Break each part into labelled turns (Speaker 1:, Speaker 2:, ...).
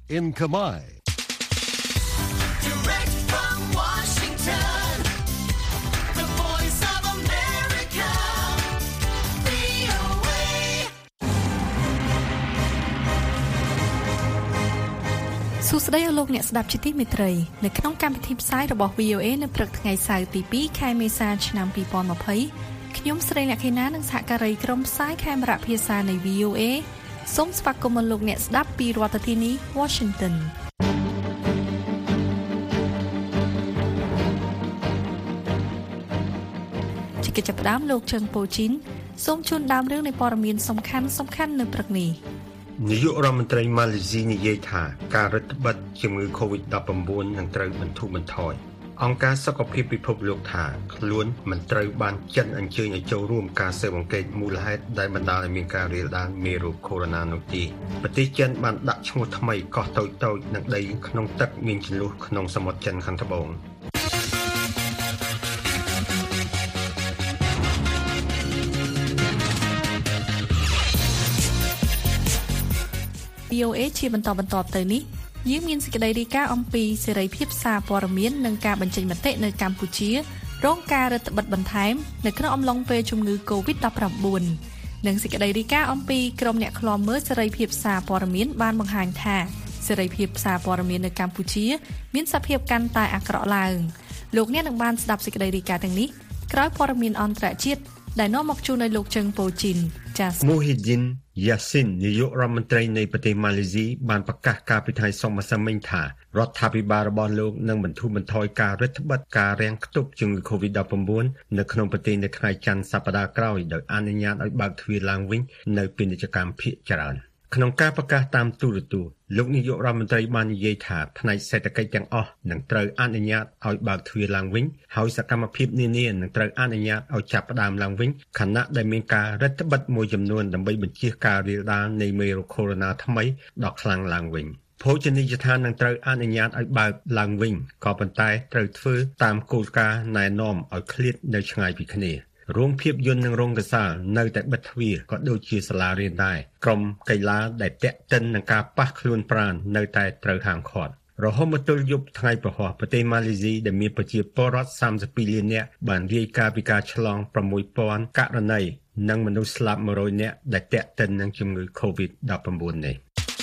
Speaker 1: in Khmer.
Speaker 2: Direct from Washington, the voice of America, VOA.
Speaker 3: សួស្តីលោកអ្នកស្ដាប់ជាទីមេត្រីនៅក្នុងកម្មវិធីផ្សាយរបស់ VOA នៅព្រឹកថ្ងៃសៅរ៍ទី 2 ខែមេសាឆ្នាំ 2020 ខ្ញុំស្រីអ្នកខេណានិងសហការីក្រុមផ្សាយខេមរៈភាសានៃ VOA សូមស្វាគមន៍លោកអ្នកស្ដាប់ពីរដ្ឋធានី Washington ជាកិច្ចចាប់ផ្ដើមលោកជើងប៉ូជីនសូមជូនដើមរឿងនៃព័ត៌មានសំខាន់នៅព្រឹកនេះ
Speaker 4: នាយករដ្ឋមន្ត្រីម៉ាឡេស៊ីនិយាយថាការរដ្ឋបិទជំងឺ COVID-19 នឹងត្រូវបន្ធូរបន្ថយអង្គការសុខភាពពិភពលោកថាខ្លួនមិនត្រូវបានចិនអញ្ជើញឲ្យចូលរួមការស៊ើបអង្កេតមូលហេតុដែលបណ្ដាលឲ្យមានការរាលដាលមេរោគកូវីដ -19 នោះទេប្រទេសចិនបានដាក់ឈ្មោះថ្មីកោះតូចៗនិងដីក្នុងទឹកមានជម្លោះក្នុងសមុទ្រចិនខាងត្បូង
Speaker 3: VOA ជាបន្តទៅនេះយើងមានសេចក្តីរាយការណ៍អំពីសេរីភាពសារព័ត៌មាននិងការបញ្ចេញមតិនៅកម្ពុជារងការរឹតបន្តឹងបន្ថែមនៅក្នុងអំឡុងពេលជំងឺ COVID-19 និងសេចក្តីរាយការណ៍អំពីក្រុមអ្នកឃ្លាំមើលសេរីភាពសារព័ត៌មានបានបង្ហាញថាសេរីភាពសារព័ត៌មាននៅកម្ពុជាមានសភាពកាន់តែអាក្រក់ឡើងលោកអ្នកនឹងបានស្ដាប់សេចក្តីរាយការណ៍ទាំងនេះក្រោយព័ត៌មានអន្តរជាតិដែលនាំមកជូនឲ្យលោកជើងប៉ូជីនចាស
Speaker 4: Muhyiddin Yassin នាយករដ្ឋមន្ត្រីនៃប្រទេសម៉ាឡេស៊ីបានប្រកាសកាលពីថ្ងៃសុក្រម្សិលមិញថារដ្ឋាភិបាលរបស់លោកនឹងបន្ធូរបន្ថយការរដ្ឋបិទការរាំងខ្ទប់ជំងឺ COVID-19 នៅក្នុងប្រទេសនៅថ្ងៃច័ន្ទសប្តាហ៍ក្រោយដោយអនុញ្ញាតឲ្យបើកទ្វារឡើងវិញនៅពាណិជ្ជកម្មភាគច្រើនក្នុងការប្រកាសតាមទូរទស្សន៍លោកនាយករដ្ឋមន្ត្រីបាននិយាយថាផ្នែកសេដ្ឋកិច្ចទាំងអស់នឹងត្រូវអនុញ្ញាតឲ្យបើកទ្វារឡើងវិញហើយសកម្មភាពនានានឹងត្រូវអនុញ្ញាតឲ្យចាប់ផ្ដើមឡើងវិញខណៈដែលមានការរដ្ឋបិទមួយចំនួនដើម្បីបញ្ជៀសការរាលដាលនៃមេរោគកូវីដ -19 ថ្មីដ៏ខ្លាំងឡើងវិញភោជនីយដ្ឋាននឹងត្រូវអនុញ្ញាតឲ្យបើកឡើងវិញក៏ប៉ុន្តែត្រូវធ្វើតាមគោលការណ៍ណែនាំឲ្យឃ្លាតនៅឆ្ងាយពីគ្នារោងភាពយន្តនិងរោងកសាលនៅតែបិទទ្វារក៏ដូចជាសាលារៀនដែរក្រុមកីឡាដែលតាក់ទិននឹងការប៉ះខ្លួនប្រាណនៅតែត្រូវហាមឃាត់រហូតមកទល់យប់ថ្ងៃប្រហោះប្រទេសម៉ាឡេស៊ីដែលមានប្រជាពលរដ្ឋ32លាននាក់បានរាយការណ៍ពីការឆ្លង 6000 ករណីនិងមនុស្សស្លាប់100នាក់ដែលតាក់ទិននឹងជំងឺ COVID-19 នេះ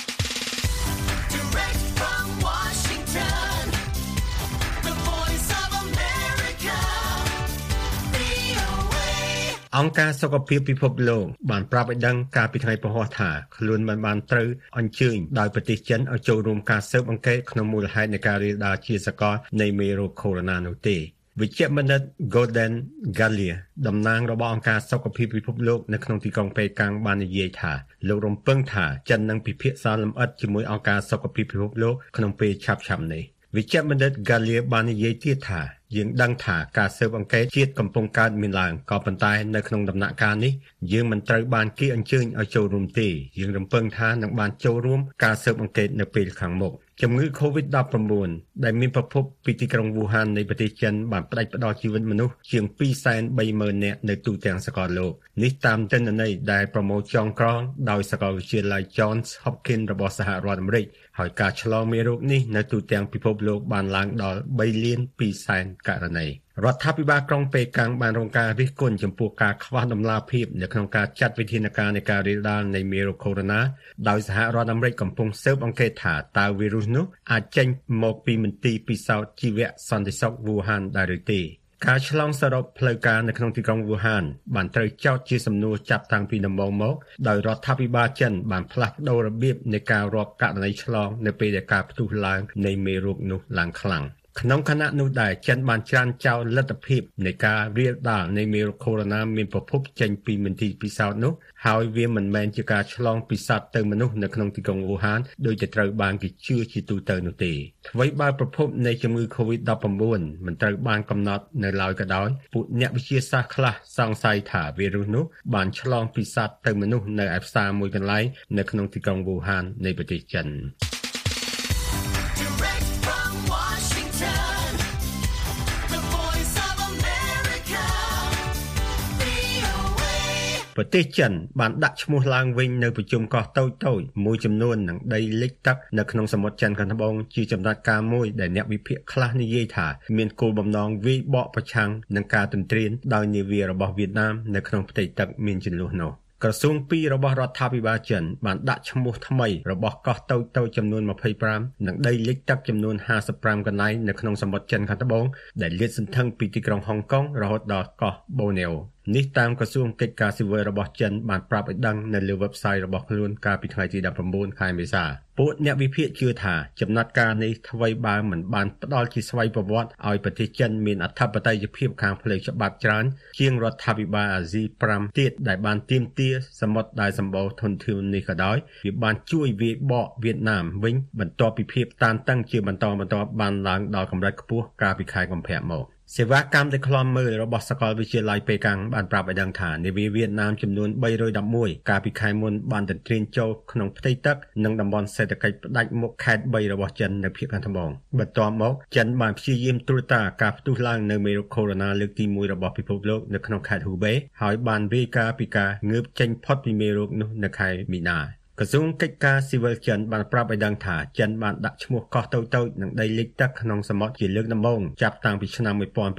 Speaker 4: អង្គការសុខភាពពិភពលោកបានប្រាប់ឲ្យដឹងកាលពីថ្ងៃពហុថាខ្លួនមិនបានត្រូវអញ្ជើញដោយប្រទេសចិនឲ្យចូលរួមការស៊ើបអង្កេតក្នុងមូលហេតុនៃការរាលដាលជាសកលនៃមេរោគកូវីដ -19 នោះទេវិជ្ជបណ្ឌិត Gordon Gallia តំណាងរបស់អង្គការសុខភាពពិភពលោកនៅក្នុងទីក្រុងប៉េកាំងបាននិយាយថាលោករំពឹងថាចិននឹងពិភាក្សាលម្អិតជាមួយអង្គការសុខភាពពិភពលោកក្នុងពេលឆាប់ៗនេះវិជ្ជបណ្ឌិត Gallia បាននិយាយទៀតថាយើងដឹងថាការស៊ើបអង្កេតជាតិកំពុងកើតមានឡើងក៏ប៉ុន្តែនៅក្នុងដំណាក់កាលនេះយើងមិនត្រូវបានគេអញ្ជើញឲ្យចូលរួមទេយើងរំពឹងថានឹងបានចូលរួមការស៊ើបអង្កេតនៅពេលខាងមុខជំងឺ COVID-19 ដែលមានប្រភពពីទីក្រុងវូហាននៃប្រទេសចិនបានផ្ដាច់ផ្ដល់ជីវិតមនុស្សជាង 230,000 នាក់នៅទូទាំងសកលលោកនេះតាមទិន្នន័យដែលប្រមូលចុងក្រោយដោយសាកលវិទ្យាល័យ Johns Hopkins របស់សហរដ្ឋអាមេរិកហើយការឆ្លងមេរោគនេះនៅទូទាំងពិភពលោកបានឡើងដល់ 3,200,000 ករណីរដ្ឋាភិបាលក្រុងប៉េកាំងបានរងការរិះគន់ចំពោះការខ្វះដំណាភាពនៅក្នុងការចាត់វិធានការនៃការរាលដាលនៃមេរោគកូវីដ -19 ដោយសហរដ្ឋអាមេរិកកំពុងស៊ើបអង្កេតថាតើវីរុសនោះអាចចេញមកពីមន្ទីរពិសោធន៍ជីវៈសន្តិសុខវូហានដែរឬទេការឆ្លងសរុបផ្លូវការនៅក្នុងទីក្រុងវូហានបានត្រូវចោទជាសំណួរចាប់តាំងពីដំបូងមកដោយរដ្ឋាភិបាលចិនបានផ្លាស់ប្ដូររបៀបនៃការរាប់ករណីឆ្លងនៅពេលដែលការផ្ទុះឡើងនៃមេរោគនោះឡើងខ្លាំងក្នុងខណៈនោះដែរចិនបានច្រានចោលលទ្ធភាពនៃការរាលដាលនៃមេរោគកូវីដ -19 មានប្រភពចេញពីមន្ទីរពិសោធន៍នោះហើយវាមិនមែនជាការឆ្លងពីសត្វទៅមនុស្សនៅក្នុងទីក្រុងវូហានដោយតែត្រូវបានគេជឿជាទូទៅនោះទេអ្វីបើប្រភពនៃជំងឺ COVID-19 មិនត្រូវបានកំណត់នៅឡើយក៏ដោយពួកអ្នកវិទ្យាសាស្ត្រខ្លះសង្ស័យថាវីរុសនោះបានឆ្លងពីសត្វទៅមនុស្សនៅឯផ្សារមួយកន្លែងនៅក្នុងទីក្រុងវូហាននៃប្រទេសចិនប្រទេសចិនបានដាក់ឈ្មោះឡើងវិញនៅប្រជុំកោះតូចៗមួយចំនួននឹងដីលិចទឹកនៅក្នុងសមុទ្រចិនខាងត្បូងជាចំណាត់ការមួយដែលអ្នកវិភាគខ្លះនិយាយថាមានគោលបំណងវាយបកប្រឆាំងនឹងការទន្ទ្រានដោយនាវារបស់វៀតណាមនៅក្នុងផ្ទៃទឹកមានជម្លោះនោះក្រសួង2របស់រដ្ឋាភិបាលចិនបានដាក់ឈ្មោះថ្មីរបស់កោះតូចៗចំនួន25និងដីលិចទឹកចំនួន55កន្លែងនៅក្នុងសមុទ្រចិនខាងត្បូងដែលលាតសន្ធឹងពីទីក្រុងហុងកុងរហូតដល់កោះបូណេអូនេះតាមក្រសួងកិច្ចការស៊ីវិលរបស់ចិនបានប្រាប់ឲ្យដឹងនៅលើ website របស់ខ្លួនកាលពីថ្ងៃទី19ខែមេសាពួកអ្នកវិភាគជឿថាចំណាត់ការនេះអ្វីបើមិនបានផ្ដល់ជាស្វ័យប្រវត្តិឲ្យប្រទេសចិនមានអធិបតេយ្យភាពខាងផ្លូវច្បាប់ច្រើនជាងរដ្ឋាភិបាលអាស៊ី5ទៀតដែលបានទាមទារសមុទ្រដែលសម្បូរធនធាននេះក៏ដោយវាបានជួយវាយបកវៀតណាមវិញបន្ទាប់ពីភាពតានតឹងជាបន្តបានឡើងដល់កម្រិតខ្ពស់កាលពីខែកុម្ភៈមកសេវាកម្មដែលខ្លំមើលរបស់សាកលវិទ្យាល័យប៉េកាំងបានប្រាប់ឲ្យដឹងថានាវាវៀតណាមចំនួន311កាលពីខែមុនបានទន្ទ្រានចូលក្នុងផ្ទៃទឹកនិងតំបន់សេដ្ឋកិច្ចផ្ដាច់មុខខេត្ត3របស់ចិននៅភាគខាងត្បូងបន្ទាប់មកចិនបានព្យាយាមត្រួតត្រាការផ្ទុះឡើងនៅមេរោគកូវីដ -19 លើកទី1របស់ពិភពលោកនៅក្នុងខេត្តហ៊ូបេហើយបានរាយការណ៍ពីការងើបចេញផុតពីមេរោគនោះនៅខែមីនាក្រសួងកិច្ចការស៊ីវិលចិនបានប្រាប់ឲ្យដឹងថាចិនបានដាក់ឈ្មោះកោះតូចៗនិងដីលិចទឹកក្នុងសមុទ្រជាលើកដំបូងចាប់តាំងពីឆ្នាំ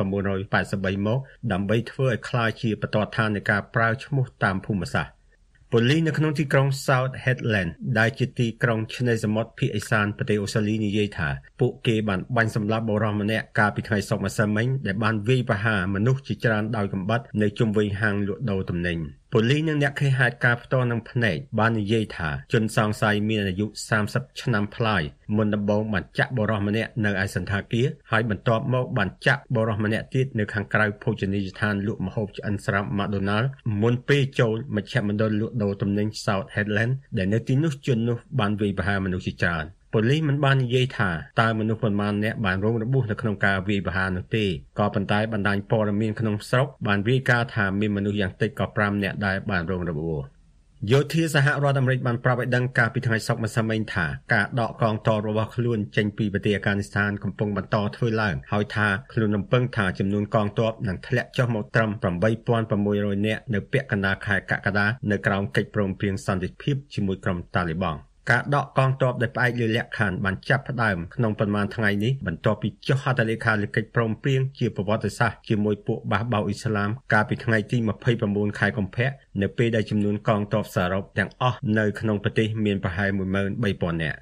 Speaker 4: 1983មកដើម្បីធ្វើឲ្យក្លាយជាបន្ទាត់ឋាននៃការប្រើឈ្មោះតាមភូមិសាស្ត្រប៉ូលីសនៅក្នុងទីក្រុង South Headland ដែលជាទីក្រុងឆ្នេរសមុទ្រភាគឦសានប្រទេសអូស្ត្រាលីនិយាយថាពួកគេបានបាញ់សម្លាប់បុរសម្នាក់កាលពីថ្ងៃសុក្រម្សិលមិញដែលបានវាយប្រហារមនុស្សជាច្រើនដោយកាំបិតនៅជុំវិញហាងលក់ដូរទំនិញប៉ូលីសនិងអ្នកឃើញហេតុការណ៍ផ្ទាល់នឹងភ្នែកបាននិយាយថាជនសង្ស័យមានអាយុ30ឆ្នាំប្លាយមុនដំបូងបានចាក់បុរសម្នាក់នៅឯសណ្ឋាគារហើយបន្ទាប់មកបានចាក់បុរសម្នាក់ទៀតនៅខាងក្រៅភោជនីយដ្ឋានលក់ម្ហូបឆ្អិនស្រាប់ McDonald មុនពេលចូលមជ្ឈមណ្ឌលលក់ដូរទំនិញ South Headland ដែលនៅទីនោះជននោះបានវាយប្រហារមនុស្សជាច្រើនប៉ូលីសមិនបាននិយាយថាតើមនុស្សប៉ុន្មានអ្នកបានរងរបួសនៅក្នុងការវាយប្រហារនោះទេក៏ប៉ុន្តែបណ្ដាញព័ត៌មានក្នុងស្រុកបានរាយការណ៍ថាមានមនុស្សយ៉ាងតិចក៏5នាក់ដែលបានរងរបួសយោធាសហរដ្ឋអាមេរិកបានប្រាប់ឲ្យដឹងកាលពីថ្ងៃសុក្រម្សិលមិញថាការដកកងទ័ពរបស់ខ្លួនចេញពីប្រទេសអាហ្គានីស្ថានកំពុងបន្តធ្វើឡើងហើយថាខ្លួនរំពឹងថាចំនួនកងទ័ពនឹងធ្លាក់ចុះមកត្រឹម 8,600 នាក់នៅពាក់កណ្ដាលខែកក្កដានៅក្រោមកិច្ចព្រមព្រៀងសន្តិភាពជាមួយក្រុមតាលីបង់ការដកកងទ័ពដែលផ្អែកលើលក្ខខណ្ឌបានចាប់ផ្ដើមក្នុងប៉ុន្មានថ្ងៃនេះបន្ទាប់ពីចុះហត្ថលេខាលើកិច្ចព្រមព្រៀងជាប្រវត្តិសាស្ត្រជាមួយពួកបះបោរអ៊ីស្លាមកាលពីថ្ងៃទី29ខែកុម្ភៈនៅពេលដែលចំនួនកងទ័ពសរុបទាំងអស់នៅក្នុងប្រទេសមានប្រហែល 13,000 នាក់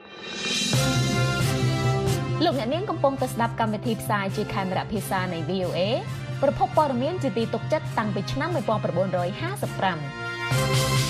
Speaker 1: លោកអ្នកនាងកំពុងតែស្ដាប់កម្មវិធីផ្សាយជាខេមរៈភាសានៃ VOA ប្រភពព័ត៌មានជាទីទុកចិត្តតាំងពីឆ្នាំ1955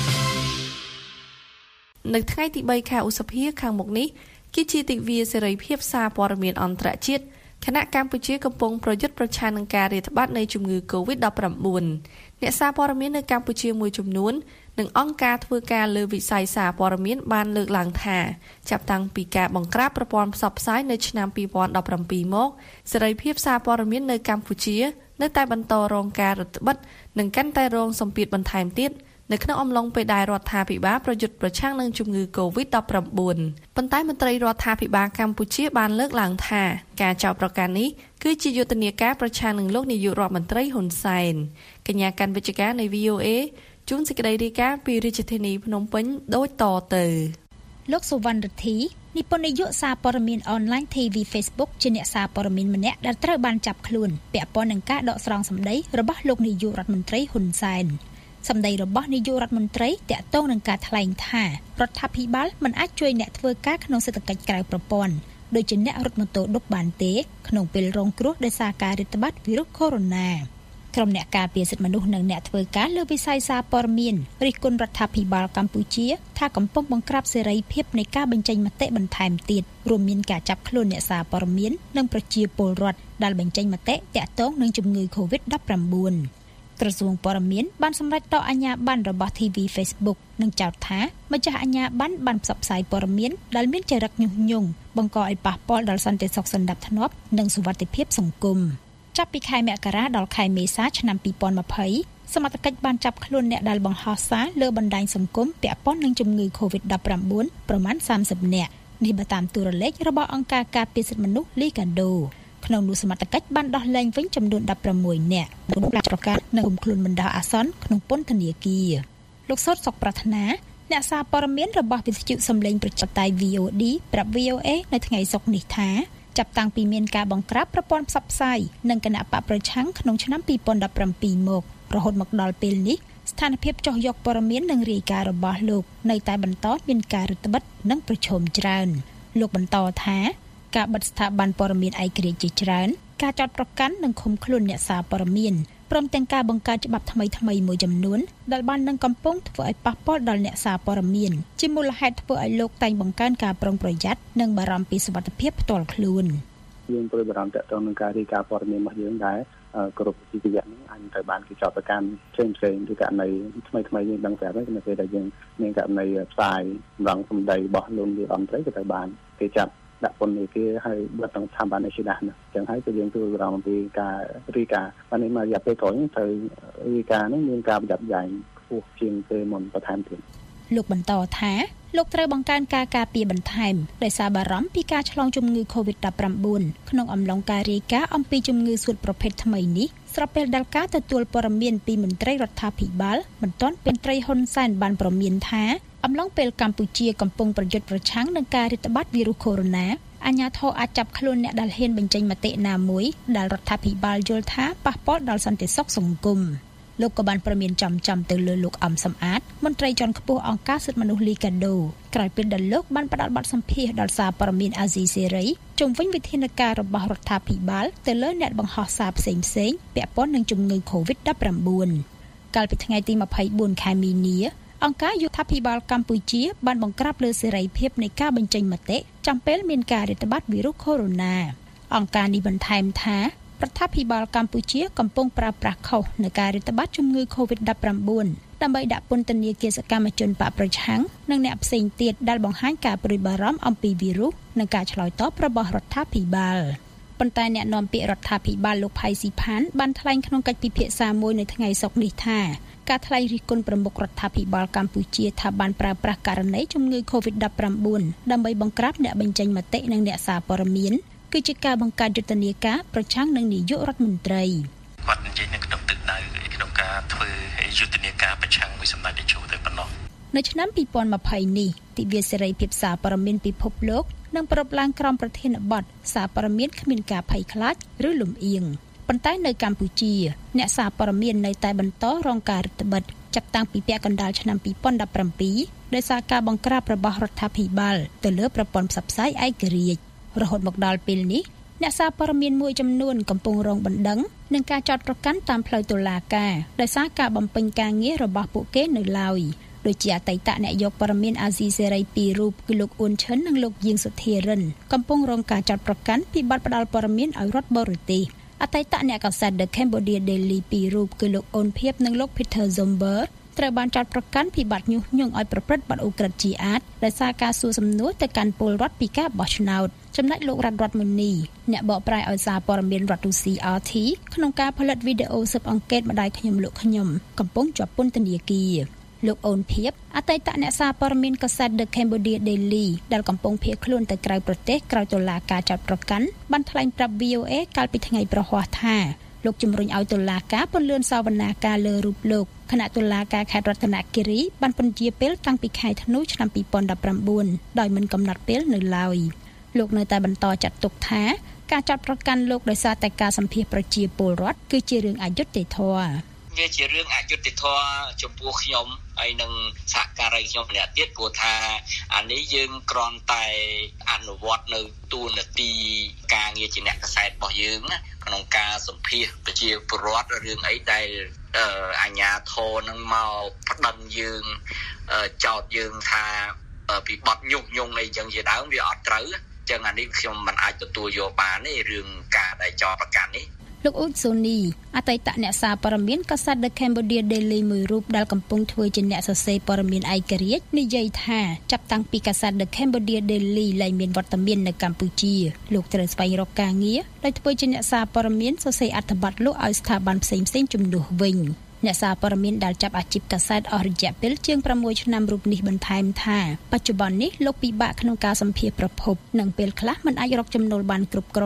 Speaker 3: នៅថ្ងៃទី3ខែឧសភាខាងមុខនេះគឺជាទិវាសេរីភាពសារព័ត៌មានអន្តរជាតិគណៈកម្ពុជាកំពុងប្រយុទ្ធប្រឆាំងនឹងការរាតត្បាតនៃជំងឺ Covid-19 អ្នកសារព័ត៌មាននៅកម្ពុជាមួយចំនួននិងអង្គការធ្វើការលើវិស័យសារព័ត៌មានបានលើកឡើងថាចាប់តាំងពីការបង្ក្រាបប្រព័ន្ធផ្សព្វផ្សាយនៅឆ្នាំ2017មកសេរីភាពសារព័ត៌មាននៅកម្ពុជានៅតែបន្តរងការរឹតបន្តឹងនិងកាន់តែរងសម្ពាធបន្ថែមទៀតនៅក្នុងអំឡុងពេលដែលរដ្ឋាភិបាលប្រយុទ្ធប្រឆាំងនឹងជំងឺ Covid-19 ប៉ុន្តែមន្ត្រីរដ្ឋាភិបាលកម្ពុជាបានលើកឡើងថាការចោទប្រកាន់នេះគឺជាយុទ្ធនាការប្រឆាំងនឹងលោកនាយករដ្ឋមន្ត្រីហ៊ុនសែនកញ្ញាកាន់វិជ្ជការនៃ VOA ជួនសេចក្តីរាយការណ៍ពីរាជធានីភ្នំពេញដូចតទៅ
Speaker 5: លោកសុវណ្ណរិទ្ធីនិពន្ធនាយកសារព័ត៌មានអនឡាញ TV Facebook ជាអ្នកសារព័ត៌មានម្នាក់ដែលត្រូវបានចាប់ខ្លួនពាក់ព័ន្ធនឹងការដកស្រង់សម្ដីរបស់លោកនាយករដ្ឋមន្ត្រីហ៊ុនសែនសម្ដីរបស់នាយករដ្ឋមន្ត្រីតាក់ទងនឹងការថ្លែងថារដ្ឋាភិបាលមិនអាចជួយអ្នកធ្វើការក្នុងសេដ្ឋកិច្ចក្រៅប្រព័ន្ធដូចជាអ្នករត់ម៉ូតូឌុបបានទេក្នុងពេលរងគ្រោះដោយសារការរាតត្បាតវីរុសកូវីដ -19 ក្រុមអ្នកការពារសិទ្ធិមនុស្សនិងអ្នកធ្វើការលើវិស័យសារព័ត៌មានរិះគន់រដ្ឋាភិបាលកម្ពុជាថាកំពុងបង្ក្រាបសេរីភាពនៃការបញ្ចេញមតិបន្ថែមទៀតរួមមានការចាប់ខ្លួនអ្នកសារព័ត៌មាននិងប្រជាពលរដ្ឋដែលបញ្ចេញមតិតាក់ទងនឹងជំងឺ Covid-19ក្រសួងព័ត៌មានបានសម្រេចដកអាជ្ញាប័ណ្ណរបស់ TV Facebook និងចោទថាម្ចាស់អាជ្ញាប័ណ្ណបានផ្សព្វផ្សាយព័ត៌មានដែលមានចរិតញុះញង់បង្កឲ្យប៉ះពាល់ដល់សន្តិសុខសណ្ដាប់ធ្នាប់និងសុវត្ថិភាពសង្គមចាប់ពីខែមករាដល់ខែមេសាឆ្នាំ2020សមត្ថកិច្ចបានចាប់ខ្លួនអ្នកដែលបង្ហោះសារលើបណ្ដាញសង្គមពាក់ព័ន្ធនឹងជំងឺ Covid-19 ប្រមាណ30នាក់នេះបើតាមតួលេខរបស់អង្គការការពារសិទ្ធិមនុស្ស Liga do ក្នុងនោះសមត្ថកិច្ចបានដោះលែងវិញចំនួន16នាក់ក្នុងការប្រកាសនិងឃុំខ្លួនបណ្ដោះអាសន្នក្នុងពន្ធនាគារលោកសុតសុកប្រាថ្នាអ្នកសារព័ត៌មានរបស់វិទ្យុសំឡេងប្រជាតៃ VOD ប្រាប់ VOA នៅថ្ងៃសុក្រនេះថាចាប់តាំងពីមានការបង្ក្រាបប្រព័ន្ធផ្សព្វផ្សាយនិងគណៈបកប្រឆាំងក្នុងឆ្នាំ2017មករហូតមកដល់ពេលនេះស្ថានភាពចុះយកព័ត៌មាននិងរាយការណ៍របស់លោកនៅតែបន្តមានការរឹតបន្តឹងនិងប្រឈមច្រើនលោកបន្តថាការបិទស្ថាប័នព័ត៌មានឯករាជ្យជាច្រើនការចោទប្រកាន់និងឃុំខ្លួនអ្នកសារព័ត៌មានព្រមទាំងការបង្កើតច្បាប់ថ្មីៗមួយចំនួនដែលបាននឹងកំពុងធ្វើឲ្យប៉ះពាល់ដល់អ្នកសារព័ត៌មានជាមូលហេតុធ្វើឲ្យលោកតែងបង្កើនការប្រុងប្រយ័ត្ននិងបារម្ភពីសុវត្ថិភាពផ្ទាល់ខ្លួន
Speaker 6: យើងព្រួយបារម្ភតទៅនឹងការរាយការណ៍ព័ត៌មានរបស់យើងដែរគ្រប់វិទ្យានេះអាចត្រូវបានគេចោទប្រកាន់ផ្សេងៗឬករណីថ្មីៗយើងដឹងស្រាប់ហើយនៅពេលដែលយើងមានករណីផ្សាយម្ដងសម្ដីរបស់លោកនាយរដ្ឋមន្ត្រីក៏ត្រូវបានគេចាប់ដាក់ពន្ធនាគារហើយបិទទាំងស្ថាប័នឯករាជ្យណាអញ្ចឹងហើយគឺយើងព្រួយបារម្ភពីការរាយការណ៍បាននេះមករយៈពេលក្រោយត្រូវរាយការណ៍នេះមានការប្រយ័ត្នប្រយែងខ្ពស់ជាងពេលមុនបន្ថែមទៀត
Speaker 5: លោកបន្តថាលោកត្រូវបង្កើនការការពារបន្ថែមដោយសារបារម្ភពីការឆ្លងជំងឺ COVID-19 ក្នុងអំឡុងការរាយការណ៍អំពីជំងឺសួតប្រភេទថ្មីនេះស្របពេលដែលការទទួលព័ត៌មានពីមន្ត្រីរដ្ឋាភិបាលមិនទាន់ពេញត្រីហ៊ុនសែនបានប្រមានថាអំឡុងពេលកម្ពុជាកំពុងប្រយុទ្ធប្រឆាំងនឹងការរាតត្បាតវីរុសកូវីដ -19 អាជ្ញាធរអាចចាប់ខ្លួនអ្នកដែលហ៊ានបញ្ចេញមតិណាមួយដែលរដ្ឋាភិបាលយល់ថាប៉ះពាល់ដល់សន្តិសុខសង្គមលោកក៏បានប្រមានចំទៅលើលោកអំសំអាតមន្ត្រីជាន់ខ្ពស់អង្គការសិទ្ធិមនុស្សលីកាដូក្រោយពេលដែលលោកបានផ្ដល់បទសម្ភាសន៍ដល់សារព័ត៌មានអាស៊ីសេរីជុំវិញវិធានការរបស់រដ្ឋាភិបាលទៅលើអ្នកបង្ហោះសារផ្សេងៗពាក់ព័ន្ធនឹងជំងឺ COVID-19 កាលពីថ្ងៃទី24ខែមីនាអង្គការយុទ្ធភិបាលកម្ពុជាបានបង្ក្រាបលើសេរីភាពនៃការបញ្ចេញមតិចំពេលមានការរាតត្បាតវីរុសកូវីដ -19 អង្គការនេះបន្ថែមថារដ្ឋាភិបាលកម្ពុជាកំពុងប្រើប្រាស់ខុសនៅការរាតត្បាតជំងឺ COVID-19 ដើម្បីដាក់ពន្ធនាគារសកម្មជនបកប្រឆាំងនិងអ្នកផ្សេងទៀតដែលបង្ហាញការព្រួយបារម្ភអំពីវីរុសនិងការឆ្លើយតបរបស់រដ្ឋាភិបាលប៉ុន្តែអ្នកនាំពាក្យរដ្ឋាភិបាលលោកផៃស៊ីផានបានថ្លែងក្នុងកិច្ចពិភាក្សាមួយនៅថ្ងៃសុក្រនេះថាការថ្លែងរិះគន់ប្រមុខរដ្ឋាភិបាលកម្ពុជាថាបានប្រើប្រាស់ករណីជំងឺ COVID-19 ដើម្បីបង្ក្រាបអ្នកបញ្ចេញមតិនិងអ្នកសារព័ត៌មានគឺជាការបង្កើតយុទ្ធនាការប្រឆាំងនឹងនាយករដ្ឋមន្ត្រី
Speaker 7: គាត់និយាយនៅក្នុងទឹកដៅក្នុងការធ្វើយុទ្ធនាការប្រឆាំងមួយសម្ដេចតេជោទៅប៉ុណ្ណោះ
Speaker 5: នៅឆ្នាំ2020នេះទិវាសេរីភាពសារព័ត៌មានពិភពលោកនឹងប្រពឡើងក្រោមប្រធានបទសារព័ត៌មានគ្មានការភ័យខ្លាចឬលំអៀងប៉ុន្តែនៅកម្ពុជាអ្នកសារព័ត៌មាននៅតែបន្តរងការរឹតបន្តឹងចាប់តាំងពីពាក់កណ្ដាលឆ្នាំ2017ដោយសារការបង្ក្រាបរបស់រដ្ឋាភិបាលទៅលើប្រព័ន្ធផ្សព្វផ្សាយឯករាជ្យរហូតមកដល់ពេលនេះអ្នកសារព័ត៌មានមួយចំនួនកំពុងរងបណ្ដឹងនឹងការចោទប្រកាន់តាមផ្លូវតុលាការដោយសារការបំពេញការងាររបស់ពួកគេនៅឡើយដូចជាអតីតអ្នកយកព័ត៌មានអាស៊ីសេរីពីររូបគឺលោកអ៊ុនឈិននិងលោកយាងសុធារិនកំពុងរងការចោទប្រកាន់ពីបទផ្ដាល់ព័ត៌មានឲ្យរដ្ឋបរទេសអតីតអ្នកកាសែត The Cambodia Daily ពីររូបគឺលោកអូនភៀបនិងលោក Peter Zomber ត្រូវបានចោទប្រកាន់ពីបទញុះញង់ឲ្យប្រព្រឹត្តបទឧក្រិដ្ឋជាអាតដោយសារការសួរសំណួរទៅកាន់ពលរដ្ឋពីការបោះឆ្នោតចំណែកលោករតមុនីអ្នកបកប្រែឲ្យសារព័ត៌មានរដ្ឋរុស្ស៊ី RT ក្នុងការផលិតវីដេអូស៊ើបអង្កេតម្ដាយខ្ញុំលោកខ្ញុំកំពុងជាប់ពន្ធនាគារលោកអូនភៀបអតីតអ្នកសារព័ត៌មានកាសែត The Cambodia Daily ដែលកំពុងភៀសខ្លួនទៅក្រៅប្រទេសក្រោយតុលាការចោទប្រកាន់បានថ្លែងប្រាប់ VOA កាលពីថ្ងៃប្រហ័សថាលោកជំរុញឲ្យតុលាការពន្លឿនសវនាការលើរូបលោកគណៈតុលាការខេត្តរតនគិរីបានពន្យាពេលតាំងពីខែធ្នូឆ្នាំ2019ដោយមិនកំណត់ពេលនៅឡើយលោកនៅតែបន្តចាត់ទុកថាការចោទប្រកាន់លោកដោយសារតែការសម្ភាសប្រជាពលរដ្ឋគឺជារឿងអយុត្តិធម៌
Speaker 7: វាជារឿងអយុត្តិធម៌ចំពោះខ្ញុំហើយនឹងសហការីខ្ញុំម្នាក់ទៀតព្រោះថាអានេះយើងគ្រាន់តែអនុវត្តនៅទូនាទីការងារជាអ្នកកាសែតរបស់យើងណាក្នុងការសម្ភាសប្រជាពលរដ្ឋរឿងអីដែលអាជ្ញាធរនឹងមកប្តឹងយើងចោទយើងថាពីបទញុះញង់អីចឹងជាដើមវាអត់ត្រូវចឹងអានេះខ្ញុំមិនអាចទទួលយកបានទេរឿងការដែលចោទប្រកាន់នេះ
Speaker 5: លោកអ៊ូសូនីអតីតអ្នកសារព័ត៌មានកាសែត The Cambodia Daily មួយរូបដែលកំពុងធ្វើជាអ្នកសរសេរព័ត៌មានឯករាជ្យនិយាយថាចាប់តាំងពីកាសែត The Cambodia Daily ឡើងមានវត្តមាននៅកម្ពុជាលោកត្រូវស្វែងរកការងារដោយធ្វើជាអ្នកសារព័ត៌មានសរសេរអត្ថបទលោកឲ្យស្ថាប័នផ្សេងៗជំនួសវិញអ្នកសារព័ត៌មានដែលចាប់អាជីពកាសែតអស់រយៈពេលជាង6ឆ្នាំរូបនេះបន្ថែមថាបច្ចុប្បន្ននេះលោកពិបាកក្នុងការសម្ភាសប្រភពនិងពេលខ្លះមិនអាចរកចំណូលបានគ្រប់គ្រាន់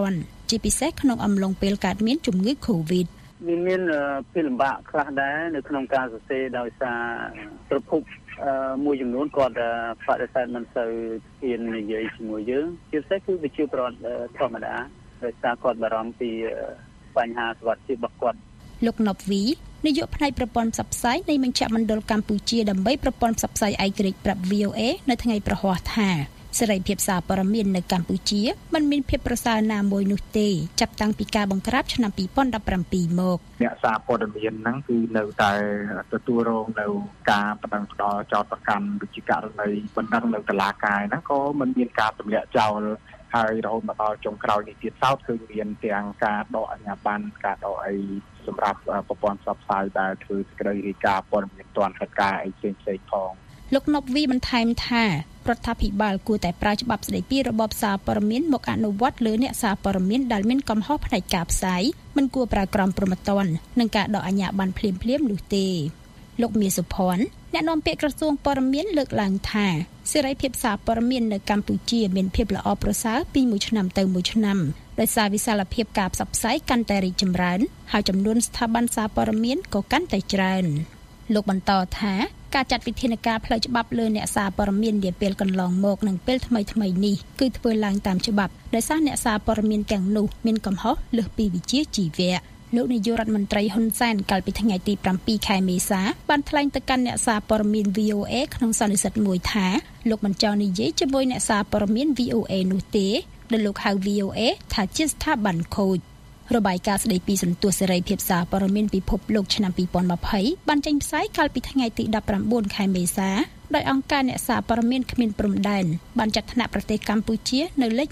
Speaker 5: ជាពិសេសក្នុងអំឡុងពេលកើតមានជំងឺ Covid
Speaker 6: វាមានពេលលំបាកខ្លះដែរនៅក្នុងការសរសេរដោយសារប្រភពមួយចំនួនគាត់បដិសេធមិនសូវហ៊ាននិយាយជាមួយយើងជាពិសេសគឺវិជាប្រវត្តិធម្មតាដោយសារគាត់បារម្ភពីបញ្ហាសុខភាពរបស់គាត់
Speaker 5: លោកណប់វីនាយកផ្នែកប្រព័ន្ធផ្សព្វផ្សាយនៃមជ្ឈមណ្ឌលកម្ពុជាដើម្បីប្រព័ន្ធផ្សព្វផ្សាយឯករាជ្យប្រាប់ VOA នៅថ្ងៃប្រហ័សថាសេរីភាពសារព័ត៌មាននៅកម្ពុជាមិនមានភាពប្រសើរណាមួយនោះទេចាប់តាំងពីការបង្ក្រាបឆ្នាំ2017មក
Speaker 6: អ្នកសារព័ត៌មានហ្នឹងគឺនៅតែទទួលរងនៅការបណ្ដឹងផ្ដល់ចោទប្រកាន់វិជាករណីបណ្ដឹងនៅតុលាការហ្នឹងក៏មិនមានការទម្លាក់ចោលហើយរហូតមកដល់ចុងក្រោយនេះទៀតសោតគឺមានទាំងការដកអាជ្ញាប័ណ្ណការដកអីសម្រាប់ប្រព័ន្ធផ្សព្វផ្សាយដែលធ្វើសេចក្តីរាយការណ៍ព័ត៌មានទាន់ហេតុការណ៍អីផ្សេងៗផង
Speaker 5: លោកណប់វីបន្ថែមថារដ្ឋាភិបាលគួរតែប្រើច្បាប់ស្តីពីរបបសារព័ត៌មានមកអនុវត្តលើអ្នកសារព័ត៌មានដែលមានកំហុសផ្នែកការផ្សាយមិនគួរប្រើក្រមព្រហ្មទណ្ឌនិងការដកអាជ្ញាប័ណ្ណភ្លាមៗនោះទេលោកមាសសុភ័ណ្ឌអ្នកនាំពាក្យក្រសួងព័ត៌មានលើកឡើងថាសេរីភាពសារព័ត៌មាននៅកម្ពុជាមានភាពល្អប្រសើរពីមួយឆ្នាំទៅមួយឆ្នាំដោយសារវិសាលភាពការផ្សព្វផ្សាយកាន់តែរីកចម្រើនហើយចំនួនស្ថាប័នសារព័ត៌មានក៏កាន់តែច្រើនលោកបន្តថាការចាត់វិធានការផ្លូវច្បាប់លើអ្នកសារព័ត៌មាននាពេលកន្លងមកនិងពេលថ្មីៗនេះគឺធ្វើឡើងតាមច្បាប់ដោយសារអ្នកសារព័ត៌មានទាំងនោះមានកំហុសលើសពីវិជ្ជាជីវៈលោកនាយករដ្ឋមន្ត្រីហ៊ុនសែនកាលពីថ្ងៃទី7ខែមេសាបានថ្លែងទៅកាន់អ្នកសារព័ត៌មាន VOA ក្នុងសន្និសីទមួយថាលោកមិនចង់និយាយជាមួយអ្នកសារព័ត៌មាន VOA នោះទេដែលលោកហៅ VOA ថាជាស្ថាប័នខូចរបាយការណ៍ស្តីពីសន្ទុះសេរីភាពសារព័ត៌មានពិភពលោកឆ្នាំ2020បានចេញផ្សាយកាលពីថ្ងៃទី19ខែមេសាដោយអង្គការអ្នកសារព័ត៌មានគ្មានព្រំដែនបានចាត់ថ្នាក់ប្រទេសកម្ពុជានៅលេខ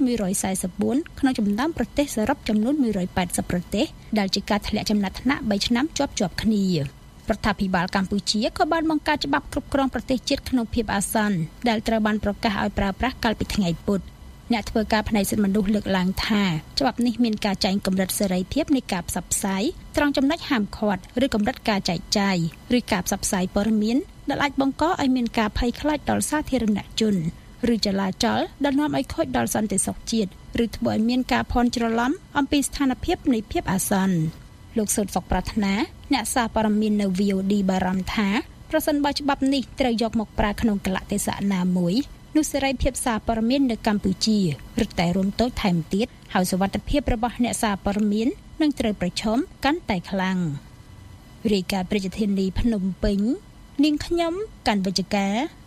Speaker 5: 144ក្នុងចំណោមប្រទេសសរុបចំនួន180ប្រទេសដែលជាការធ្លាក់ចំណាត់ថ្នាក់3ឆ្នាំជាប់គ្នារដ្ឋាភិបាលកម្ពុជាក៏បានបង្កើតច្បាប់គ្រប់គ្រងប្រទេសជាតិក្នុងភាពអាសន្នដែលត្រូវបានប្រកាសឲ្យប្រើប្រាស់កាលពីថ្ងៃពុធអ្នកធ្វើការផ្នែកសិទ្ធិមនុស្សលើកឡើងថាច្បាប់នេះមានការចែងកម្រិតសេរីភាពនៃការផ្សព្វផ្សាយត្រង់ចំណុចហាមឃាត់ឬកម្រិតការចែកចាយឬការផ្សព្វផ្សាយព័ត៌មានដែលអាចបង្កឲ្យមានការភ័យខ្លាចដល់សាធារណជនឬចលាចលដែលនាំឲ្យខូចដល់សន្តិសុខជាតិឬធ្វើឲ្យមានការភ័ន្តច្រឡំអំពីស្ថានភាពនៃភាពអាសន្នលោកសុតសុកប្រាថ្នាអ្នកសារព័ត៌មាននៅ VOD បារម្ភថាប្រសិនបើច្បាប់នេះត្រូវយកមកប្រើក្នុងកលៈទេសៈណាមួយនោះសេរីភាពសារព័ត៌មាននៅកម្ពុជារឹតតែរួមតូចថែមទៀតហើយសុវត្ថិភាពរបស់អ្នកសារព័ត៌មាននឹងត្រូវប្រឈមកាន់តែខ្លាំងរាយការណ៍ប្រជាធានីភ្នំពេញនាងខ្ញុំកាន់វិជ្ជការ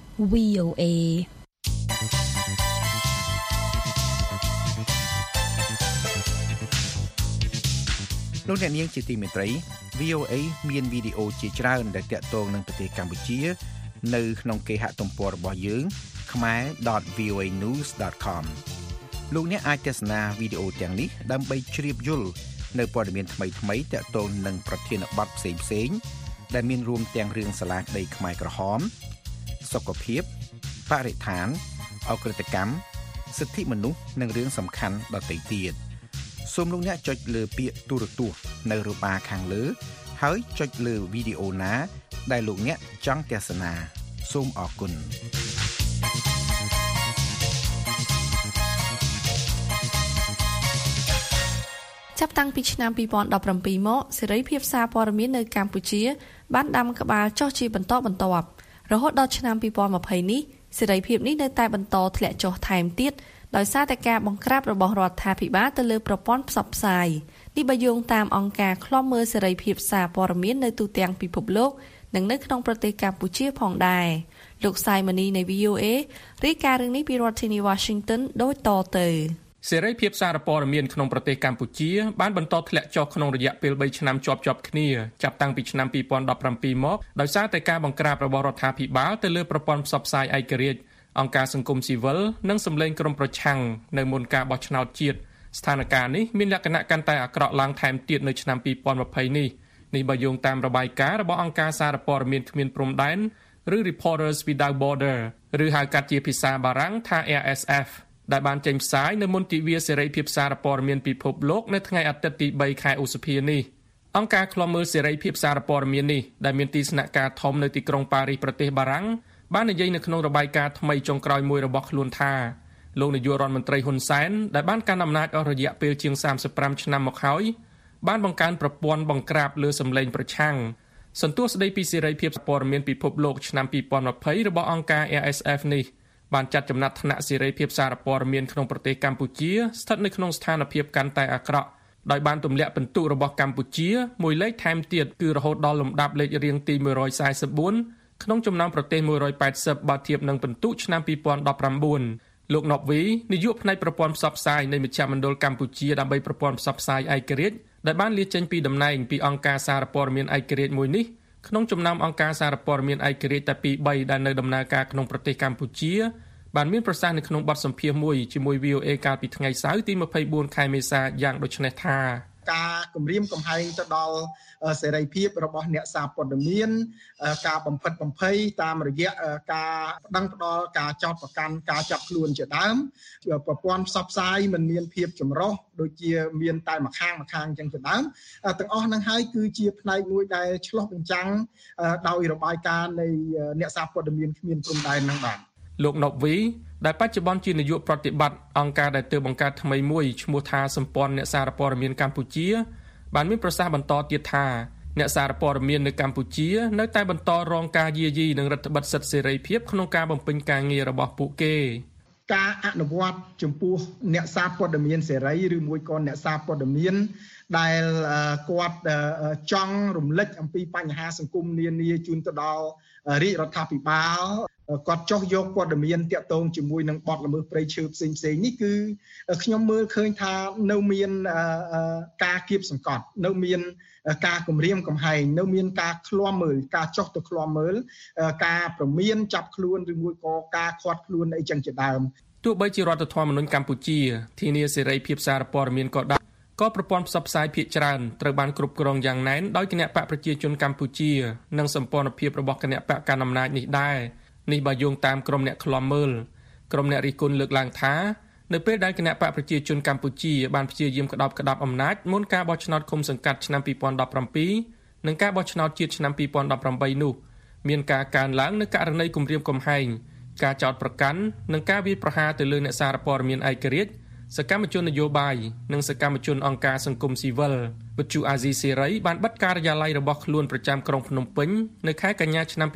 Speaker 5: VOA
Speaker 8: លោកអ្នកនាងជាទីមេត្រី VOA មានវីដេអូជាច្រើនដែលទាក់ទងនឹងប្រទេសកម្ពុជានៅក្នុងគេហទំព័ររបស់យើង khmer.voanews.com លោកអ្នកអាចទស្សនាវីដេអូទាំងនេះដើម្បីជ្រាបយល់នៅព័ត៌មានថ្មីៗទាក់ទងនឹងប្រធានបទផ្សេងៗដែលមានរួមទាំងរឿងសាលាដីខ្មែរក្រហមសុខភាពបរិស្ថានអក្រិតកម្មសិទ្ធិមនុស្សនិងរឿងសំខាន់ដទៃទៀតសូមលោកអ្នកចុចលើពាក្យទូរទស្សន៍នៅរបារខាងលើហើយចុចលើវីដេអូណាដែលលោកអ្នកចង់ទស្សនាសូមអរគុណ
Speaker 3: ចាប់តាំងពីឆ្នាំ2017មកសេរីភាពសារព័ត៌មាននៅកម្ពុជាបានដាំក្បាលចុះជាបន្តបន្ទាប់រហូតដល់ឆ្នាំ2020នេះសេរីភាពនេះនៅតែបន្តធ្លាក់ចុះថែមទៀតដោយសារតែការបង្ក្រាបរបស់រដ្ឋាភិបាលទៅលើប្រព័ន្ធផ្សព្វផ្សាយនេះបើយោងតាមអង្គការឃ្លាំមើលសេរីភាពសារព័ត៌មាននៅទូទាំងពិភពលោកនិងនៅក្នុងប្រទេសកម្ពុជាផងដែរលោកសាយម៉ានីនៃ VOA រាយការណ៍រឿងនេះពីរដ្ឋធានី Washington ដូចតទៅ
Speaker 9: សេរីភាពសារព័ត៌មានក្នុងប្រទេសកម្ពុជាបានបន្តធ្លាក់ចុះក្នុងរយៈពេល3ឆ្នាំជាប់គ្នាចាប់តាំងពីឆ្នាំ2017មកដោយសារតែការបង្ក្រាបរបស់រដ្ឋាភិបាលទៅលើប្រព័ន្ធផ្សព្វផ្សាយឯករាជ្យអង្គការសង្គមស៊ីវិលនិងសម្លេងក្រុមប្រឆាំងនៅមុនការបោះឆ្នោតជាតិស្ថានភាពនេះមានលក្ខណៈកាន់តែអាក្រក់ឡើងថែមទៀតនៅឆ្នាំ2020នេះបើយោងតាមរបាយការណ៍របស់អង្គការសារព័ត៌មានគ្មានព្រំដែនឬ Reporters Without Borders ឬហៅកាត់ជាភាសាបារាំងថា RSF ដែលបានចេញផ្សាយនៅមុនទិវាសេរីភាពសារព័ត៌មានពិភពលោកនៅថ្ងៃអាទិត្យទី3ខែឧសភានេះអង្គការឃ្លាំមើលសេរីភាពសារព័ត៌មាននេះដែលមានទីស្នាក់ការធំនៅទីក្រុងប៉ារីសប្រទេសបារាំងបាននិយាយនៅក្នុងរបាយការណ៍ថ្មីចុងក្រោយមួយរបស់ខ្លួនថាលោកនាយករដ្ឋមន្ត្រីហ៊ុនសែនដែលបានកាន់អំណាចអស់រយៈពេលជាង35ឆ្នាំមកហើយបានបង្កើនប្រព័ន្ធបង្ក្រាបលើសម្លេងប្រឆាំងសន្ទុះស្ដីពីសេរីភាពព័ត៌មានពិភពលោកឆ្នាំ2020របស់អង្គការ ASF នេះបានចាត់ចំណាត់ថ្នាក់សេរីភាពសារព័ត៌មានក្នុងប្រទេសកម្ពុជាស្ថិតនៅក្នុងស្ថានភាពកាន់តែអាក្រក់ដោយបានទម្លាក់ពិន្ទុរបស់កម្puជាមួយលេខថែមទៀតគឺរហូតដល់លំដាប់លេខរៀងទី144ក្នុងចំណោមប្រទេស180បើធៀបនឹងពិន្ទុឆ្នាំ2019លោកណប់វីនាយកផ្នែកប្រព័ន្ធផ្សព្វផ្សាយនៃមជ្ឈមណ្ឌលកម្ពុជាដើម្បីប្រព័ន្ធផ្សព្វផ្សាយឯករាជ្យដែលបានលាចេញពីតំណែងពីអង្គការសារព័ត៌មានឯករាជ្យមួយនេះក្នុងចំណោមអង្គការសារព័ត៌មានឯករាជ្យតែ2-3ដែលនៅដំណើរការក្នុងប្រទេសកម្ពុជាបានមានប្រសាសន៍នៅក្នុងបទសម្ភាសន៍មួយជាមួយ VOA កាលពីថ្ងៃសៅរ៍ទី24ខែមេសាយ៉ាងដូចនេះថា
Speaker 10: ការគម្រាមកំហែងទៅដល់សេរីភាពរបស់អ្នកសារព័ត៌មានការបំផិតបំភ័យតាមរយៈការប្តឹងផ្តល់ការចោទប្រកាន់ការចាប់ខ្លួនជាដើមប្រព័ន្ធផ្សព្វផ្សាយមិនមានភាពចម្រុះដូចជាមានតែម្ខាងអញ្ចឹងជាដើមទាំងអស់ហ្នឹងហើយគឺជាផ្នែកមួយដែលឆ្លុះបញ្ចាំងដោយរបាយការណ៍នៃអ្នកសារព័ត៌មានគ្មានព្រំដែនហ្នឹងបាទ
Speaker 9: លោកណប់វីដែលបច្ចុប្បន្នជានាយកប្រតិបត្តិអង្គការដែលទើបបង្កើតថ្មីមួយឈ្មោះថាសម្ព័ន្ធអ្នកសារព័ត៌មានកម្ពុជាបានមានប្រសាសន៍បន្តទៀតថាអ្នកសារព័ត៌មាននៅកម្ពុជានៅតែបន្តរងការយាយីនិងរដ្ឋបិទសិទ្ធិសេរីភាពក្នុងការបំពេញការងាររបស់ពួកគេ
Speaker 10: ការអនុវត្តចំពោះអ្នកសារព័ត៌មានសេរីឬមួយក៏អ្នកសារព័ត៌មានដែលគាត់ចង់រំលឹកអំពីបញ្ហាសង្គមនានាជូនទៅដល់រាជរដ្ឋាភិបាលគាត់ចោះយកព័ត៌មានតាក់ទងជាមួយនឹងបទល្មើសព្រៃឈើផ្សេងៗនេះគឺខ្ញុំមើលឃើញថានៅមានការគៀបសង្កត់នៅមានការគំរាមកំហែងនៅមានការឃ្លាំមើលការចោះទៅឃ្លាំមើលការប្រមានចាប់ខ្លួនឬមួយក៏ការឃាត់ខ្លួនអីចឹងជាដើម
Speaker 9: ទោះបីជារដ្ឋធម្មនុញ្ញកម្ពុជាធានាសេរីភាពសារព័ត៌មានក៏ដោយក៏ប្រព័ន្ធផ្សព្វផ្សាយភាគច្រើនត្រូវបានគ្រប់គ្រងយ៉ាងណែនដោយគណៈបកប្រជាជនកម្ពុជានិងសម្ព័ន្ធភាពរបស់គណៈបកកណ្ដាលអំណាចនេះដែរនេះបើយោងតាមក្រុមអ្នកឃ្លាំមើលក្រុមអ្នករិះគន់លើកឡើងថានៅពេលដែលគណៈបកប្រជាជនកម្ពុជាបានព្យាយាមក្តាប់អំណាចមុនការបោះឆ្នោតឃុំសង្កាត់ឆ្នាំ2017និងការបោះឆ្នោតជាតិឆ្នាំ2018នោះមានការកើនឡើងនូវករណីគំរាមកំហែងការចោទប្រកាន់និងការវាយប្រហារទៅលើអ្នកសារព័ត៌មានឯករាជ្យសកម្មជននយោបាយនិងសកម្មជនអង្គការសង្គមស៊ីវិលវិទ្យុអាស៊ីសេរីបានបិទការិយាល័យរបស់ខ្លួនប្រចាំក្រុងភ្នំពេញនៅខែកញ្ញាឆ្នាំ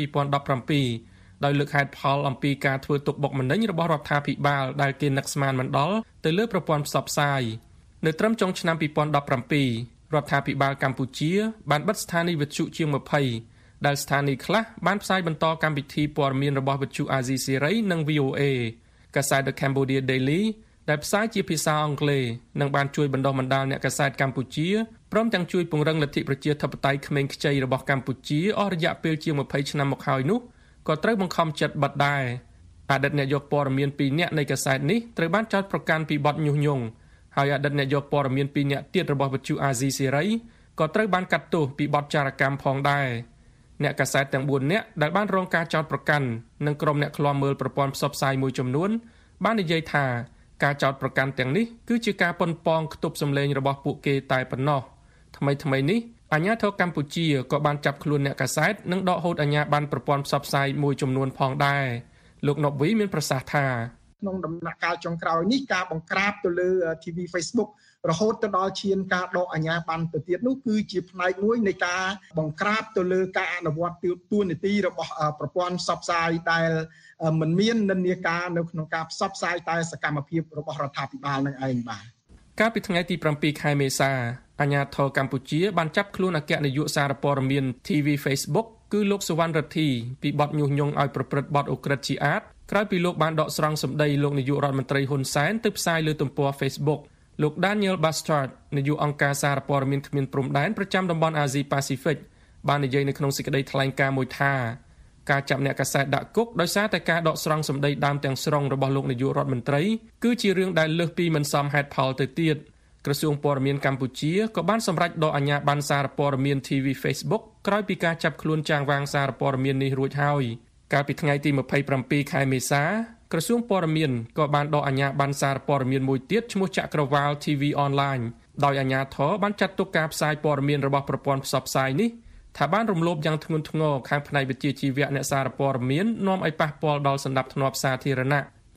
Speaker 9: 2017ដោយលើកហេតុផលអំពីការធ្វើទុកបុកម្នេញរបស់រដ្ឋាភិបាលដែលគេនឹកស្មានមិនដល់ទៅលើប្រព័ន្ធផ្សព្វផ្សាយនៅត្រឹមចុងឆ្នាំ2017រដ្ឋាភិបាលកម្ពុជាបានបិទស្ថានីយ៍វិទ្យុជាង20ដែលស្ថានីយ៍ខ្លះបានផ្សាយបន្តកម្មវិធីព័ត៌មានរបស់វិទ្យុអាស៊ីសេរីនិង VOA កាសែត The Cambodia Daily ដែលផ្សាយជាភាសាអង់គ្លេសនិងបានជួយបណ្ដុះបណ្ដាលអ្នកកាសែតកម្ពុជាព្រមទាំងជួយពង្រឹងលទ្ធិប្រជាធិបតេយ្យក្មេងខ្ចីរបស់កម្ពុជាអស់រយៈពេលជាង20ឆ្នាំមកហើយនោះក៏ត្រូវបង្ខំចិត្តបិទដែរអតីតអ្នកយកព័ត៌មាន2នាក់នៃកាសែតនេះត្រូវបានចោទប្រកាន់ពីបទញុះញង់ហើយអតីតអ្នកយកព័ត៌មាន2នាក់ទៀតរបស់វិទ្យុអាស៊ីសេរីក៏ត្រូវបានកាត់ទោសពីបទចោរកម្មផងដែរអ្នកកាសែតទាំង4នាក់ដែលបានរងការចោទប្រកាន់និងក្រុមអ្នកឃ្លាំមើលប្រព័ន្ធផ្សព្វផ្សាយមួយចំនួនបាននិយាយថាការចោទប្រកាន់ទាំងនេះគឺជាការប៉ុនប៉ងខ្ទប់សម្លេងរបស់ពួកគេតែប៉ុណ្ណោះថ្មីនេះអាជ្ញាធរកម្ពុជាក៏បានចាប់ខ្លួនអ្នកកាសែតនិងដកហូតអាជ្ញាប័ណ្ណប្រព័ន្ធផ្សព្វផ្សាយមួយចំនួនផងដែរលោកណប់វីមានប្រសាសន៍ថា
Speaker 10: ក្នុងដំណាក់កាលចុងក្រោយនេះការបង្ក្រាបទៅលើ TV Facebook រហូតទៅដល់ឈានការដកអាជ្ញាប័ណ្ណទៅទៀតនោះគឺជាផ្នែកមួយនៃការបង្ក្រាបទៅលើការអនុវត្តតួនាទីរបស់ប្រព័ន្ធផ្សព្វផ្សាយដែលមិនមាននិន្នាការនៅក្នុងការផ្សព្វផ្សាយតែសកម្មភាពរបស់រដ្ឋាភិបាលនឹងឯងបាទ
Speaker 9: កាលពីថ្ងៃទី7ខែមេសាអាជ្ញាធរកម្ពុជាបានចាប់ខ្លួនអគ្គនាយកសារព័ត៌មាន TV Facebook គឺលោកសុវណ្ណរិទ្ធីពីបទញុះញង់ឲ្យប្រព្រឹត្តបទឧក្រិដ្ឋជាអាតក្រោយពីលោកបានដកស្រង់សម្ដីលោកនាយករដ្ឋមន្ត្រីហ៊ុនសែនទៅផ្សាយលើទំព័រ Facebook លោក Daniel Bastard នាយកអង្គការសារព័ត៌មានគ្មានព្រំដែនប្រចាំតំបន់អាស៊ីប៉ាស៊ីហ្វិកបាននិយាយនៅក្នុងសេចក្តីថ្លែងការណ៍មួយថាការចាប់អ្នកកាសែតដាក់គុកដោយសារតែការដកស្រង់សម្ដីដើមទាំងស្រុងរបស់លោកនាយករដ្ឋមន្ត្រីគឺជារឿងដែលលើសពីមិនសមហេតុផលទៅទៀតក្រសួងព័ត៌មានកម្ពុជាក៏បានសម្រេចដកអាជ្ញាប័ណ្ណសារព័ត៌មាន TV Facebook ក្រោយពីការចាប់ខ្លួនចាងវាងសារព័ត៌មាននេះរួចហើយកាលពីថ្ងៃទី27ខែមេសាក្រសួងព័ត៌មានក៏បានដកអាជ្ញាប័ណ្ណសារព័ត៌មានមួយទៀតឈ្មោះចក្រវាល TV Online ដោយអាជ្ញាធរបានចាត់ទុកការផ្សាយព័ត៌មានរបស់ប្រព័ន្ធផ្សព្វផ្សាយនេះថាបានរំលោភយ៉ាងធ្ងន់ធ្ងរខាងផ្នែកវិជ្ជាជីវៈអ្នកសារព័ត៌មាននាំឲ្យប៉ះពាល់ដល់សណ្ដាប់ធ្នាប់សាធារណៈ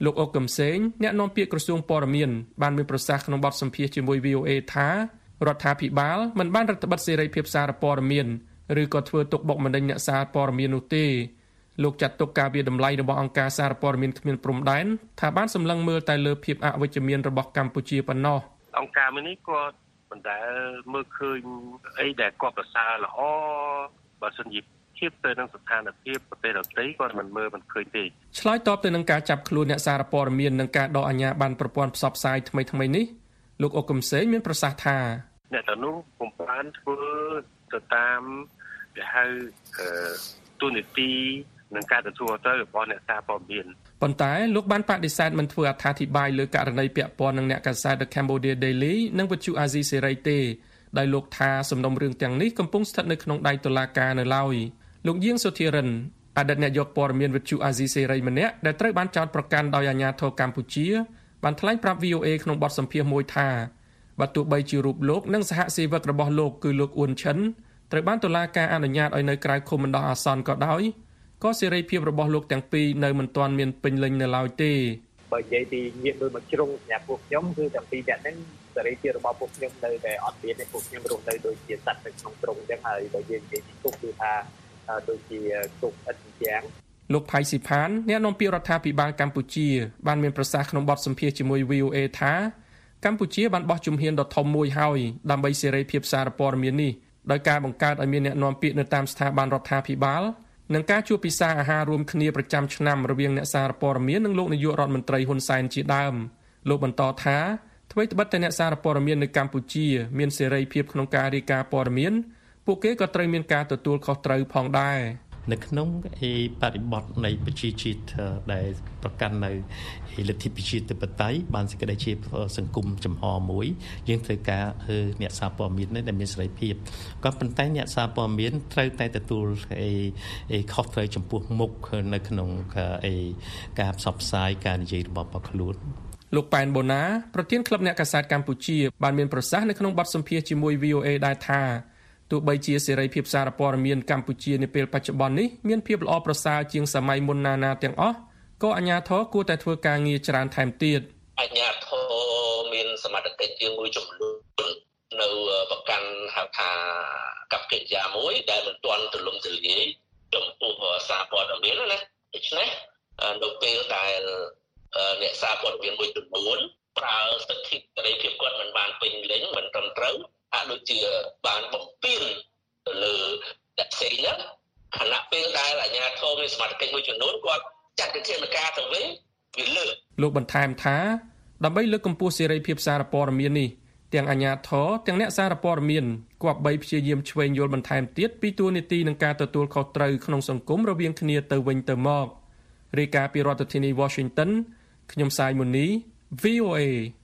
Speaker 9: លោកអុកកឹមសេងអ្នកនាំពាក្យក្រសួងព័ត៌មានបានមានប្រសាសន៍ក្នុងបទសម្ភាសន៍ជាមួយ VOA ថារដ្ឋាភិបាលមិនបានរដ្ឋបិទសេរីភាពសារព័ត៌មានឬក៏ធ្វើទុកបុកម្នេញអ្នកសារព័ត៌មាននោះទេលោកចាត់ទុកការវាយតម្លៃរបស់អង្គការសារព័ត៌មានគ្មានព្រំដែនថាបានសម្លឹងមើលតែលើភាពអវិជ្ជមានរបស់កម្ពុជាប៉ុណ្ណោះ
Speaker 11: អង្គការមួយនេះគាត់មិនដែលមើលឃើញអីដែលគាត់ប្រសើរល្អបើសិនជាធៀបទៅនឹងស្ថានភាពប្រទេសដទៃគាត់មិនមើលមិនឃើញទេ
Speaker 9: ឆ្លើយតបទៅនឹងការចាប់ខ្លួនអ្នកសារព័ត៌មាននិងការដកអាជ្ញាប័ណ្ណប្រព័ន្ធផ្សព្វផ្សាយថ្មីនេះលោកអុកកឹមសេងមានប្រសាសន៍ថា
Speaker 11: អ្នកទាំងនោះពុំបានធ្វើទៅតាមគេហៅទូនីតិនឹងការទទួលទៅរបស់អ្នកសារព័ត៌មាន
Speaker 9: ប៉ុន្តែលោកបានបដិសេធមិនធ្វើអត្ថាធិប្បាយលើករណីពាក់ព័ន្ធនឹងអ្នកកាសែត The Cambodia Daily និងវិទ្យុអាស៊ីសេរីទេដោយលោកថាសំណុំរឿងទាំងនេះកំពុងស្ថិតនៅក្នុងដៃតុលាការនៅឡើយលោកយាងសុធិរិនអតីតអ្នកយកព័ត៌មានវិទ្យុអាស៊ីសេរីម្នាក់ដែលត្រូវបានចោទប្រកាន់ដោយអាជ្ញាធរកម្ពុជាបានថ្លែងប្រាប់ VOA ក្នុងបទសម្ភាសន៍មួយថាបើទោះបីជារូបលោកនិងសហសេវករបស់លោកគឺលោកអ៊ុនឈិនត្រូវបានតុលាការអនុញ្ញាតឲ្យនៅក្រៅឃុំបណ្ដោះអាសន្នក៏ដោយក៏សេរីភាពរបស់លោកទាំងពីរនៅមិនទាន់មានពេញលេញនៅឡើយទេ
Speaker 12: បើនិយាយពីញាតិដូចមកជ្រុងសម្រាប់ពួកខ្ញុំគឺទាំងពីរអ្នកហ្នឹងសេរីភាពរបស់ពួកខ្ញុំនៅតែអត់មានទេពួកខ្ញុំរស់នៅដូចជាសត្វនៅក្នុងទ្រុងអញ្ចឹងហើយបើយើងនិយាយពីគុកគឺថាដូចជាគុកឥតជាង
Speaker 9: លោកផៃស៊ីផានអ្នកនាំពាក្យរដ្ឋាភិបាលកម្ពុជាបានមានប្រសាសន៍ក្នុងបទសម្ភាសន៍ជាមួយ VOA ថាកម្ពុជាបានបោះជំហានដ៏ធំមួយហើយដើម្បីសេរីភាពសារព័ត៌មាននេះដោយការបង្កើតឲ្យមានអ្នកនាំពាក្យនៅតាមស្ថាប័នរដ្ឋាភិបាលនិងការជួបពិសាអាហាររួមគ្នាប្រចាំឆ្នាំរវាងអ្នកសារព័ត៌មាននិងលោកនាយករដ្ឋមន្ត្រីហ៊ុនសែនជាដើមលោកបន្តថាអ្វីត្បិតតែអ្នកសារព័ត៌មាននៅកម្ពុជាមានសេរីភាពក្នុងការរាយការណ៍ព័ត៌មានពួកគេក៏ត្រូវមានការទទួលខុសត្រូវផងដែរ
Speaker 13: នៅក្នុងបរិបទនៃប្រជាជាតិដែលប្រកាន់នៅលទ្ធិប្រជាធិបតេយ្យបានសេចក្តីជាសង្គមចំហមួយយើងត្រូវការអ្នកសារព័ត៌មានដែលមានសេរីភាពក៏ប៉ុន្តែអ្នកសារព័ត៌មានត្រូវតែទទួលខុសត្រូវចំពោះមុខនៅក្នុងការផ្សព្វផ្សាយការនិយាយរបស់ខ្លួន
Speaker 9: លោកប៉ែនបូណាប្រធានក្លឹបអ្នកកាសែតកម្ពុជាបានមានប្រសាសន៍នៅក្នុងបទសម្ភាសន៍ជាមួយ VOA ដែរថាទោះបីជាសេរីភាពសារព័ត៌មានកម្ពុជានាពេលបច្ចុប្បន្ននេះមានភាពល្អប្រសើរជាងសម័យមុនណាទាំងអស់ក៏អាជ្ញាធរគួរតែធ្វើការងារច្រើនថែមទៀត
Speaker 7: អាជ្ញាធរមានសមត្ថកិច្ចជាងមួយចំនួននៅប្រកាន់ហៅថាកັບកិច្ចការមួយដែលមិនទាន់ទូលំទូលាយចំពោះសារព័ត៌មានណាដូច្នេះនៅពេលដែលអ្នកសារព័ត៌មានមួយចំនួនប្រើសិទ្ធិសេរីភាពគាត់មិនបានពេញលេញមិនត្រឹមត្រូវអាចដូចជាបានបំពេញទៅលើអ្នកផ្សេងហ្នឹងខណៈពេលដែលអាជ្ញាធរមានសមត្ថកិច្ចមួយចំនួនគាត់ចាត់វិធានការទៅវិញវាលើក
Speaker 9: លោកបន្ថែមថាដើម្បីលើកកម្ពស់សេរីភាពសារព័ត៌មាននេះទាំងអាជ្ញាធរទាំងអ្នកសារព័ត៌មានគប្បីព្យាយាមឆ្វេងយល់បន្ថែមទៀតពីតួនាទីនិងការទទួលខុសត្រូវក្នុងសង្គមរវាងគ្នាទៅវិញទៅមករាយការណ៍ពីរដ្ឋធានី Washington ខ្ញុំសាយមុនី VOA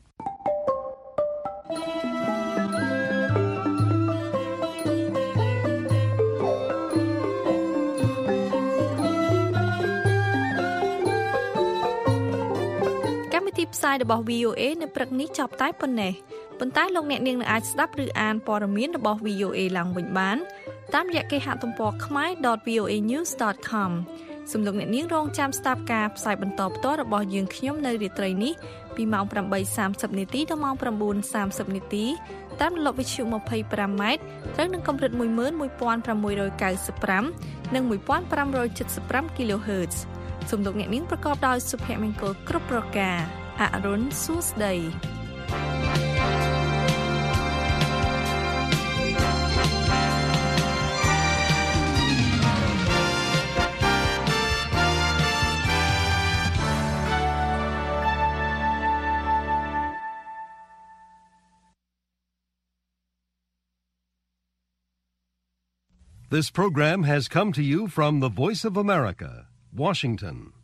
Speaker 3: ផ្សាយរបស់ VOA នៅព្រឹកនេះចប់តែប៉ុណ្ណេះប៉ុន្តែលោកអ្នកនាងនឹងអាចស្ដាប់ឬអានព័ត៌មានរបស់ VOA ឡើងវិញបានតាមរយៈគេហទំព័រ khmae.voanews.com សូមលោកអ្នកនាងរងចាំស្ដាប់ការផ្សាយបន្តផ្ទាល់របស់យើងខ្ញុំនៅរាត្រីនេះពីម៉ោង 8:30 នាទីដល់ម៉ោង 9:30 នាទីតាមរលកវិទ្យុ 25M ត្រូវនឹងកម្រិត 11695 និង 1575 kHz សូមលោកអ្នកនាងប្រកបដោយសុភមង្គលគ្រប់ប្រការអរុនសួស្ដី
Speaker 14: This program has come to you from the Voice of America, Washington.